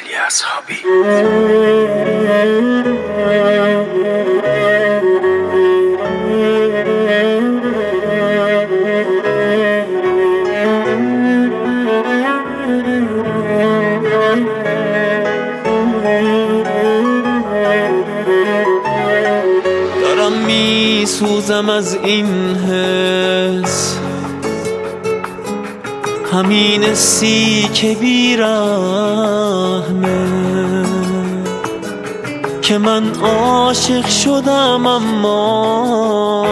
علی اصحابی. دارم می سوزم از این حس، همین حسی که بیرحمه، که من عاشق شدم اما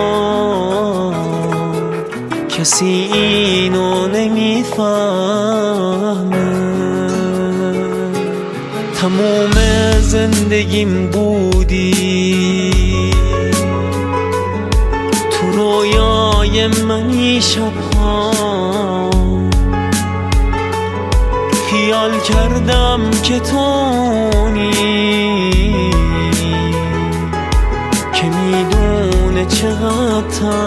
کسی اینو نمیفهمه. تموم زندگیم بودی، تو رویای منی شبها، خیال کردم که تونی، که میدونه چقدر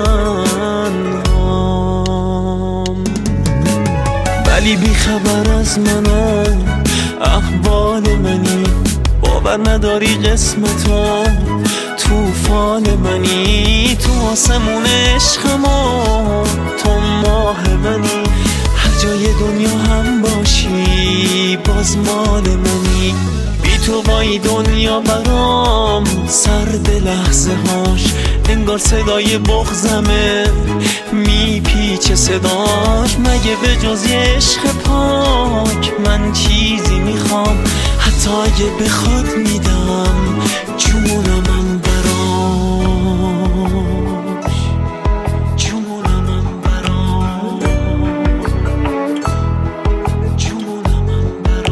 تنهام، ولی بی خبر از منو، احوال منی، باور نداری قسمتو، توفان منی، تو آسمون عشقمو، تو ماه منی، هر جای دنیا هم باشی باز مال منی. بی تو وای دنیا برام سرد لحظه هاش، انگار صدای بغضمه میپیچه صداش. مگه به جز یه عشق پاک من چیزی میخوام؟ حتی اگه بخواد میدم جونمم براش، جونمم براش، جونمم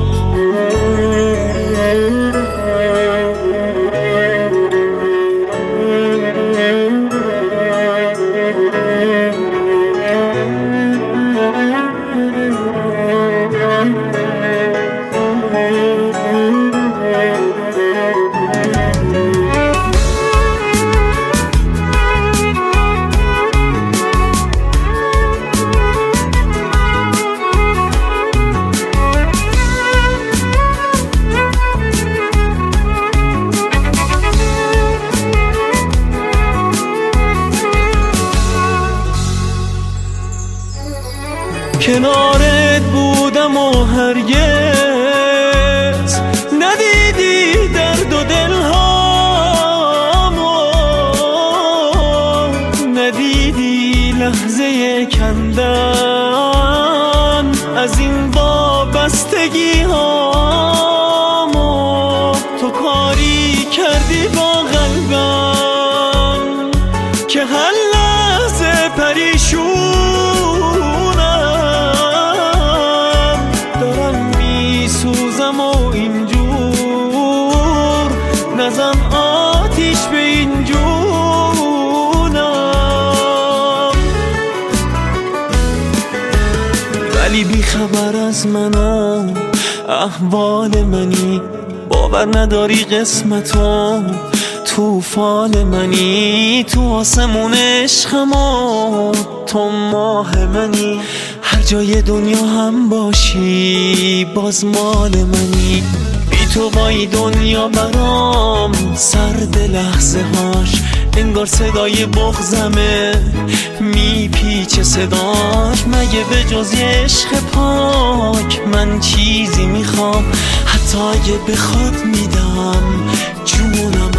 کنارت بودم و هرگز ندیدی درد و دلهامو، ندیدی لحظه کندن از این وابستگی هامو. تو کاری کردی با قلبم که هر لحظه پریشون، نزن آتیش به این جونم، ولی بی خبر از منو، احوال منی، باور نداری قسمتو، توفان منی، تو آسمون عشقمو، تو ماه منی، هر جای دنیا هم باشی باز مال منی. تو وای دنیا برام سرد لحظه هاش، انگار صدای بغضمه میپیچه صداش. مگه به جز یه عشق پاک من چیزی میخوام؟ حتی اگه بخواد میدم جونم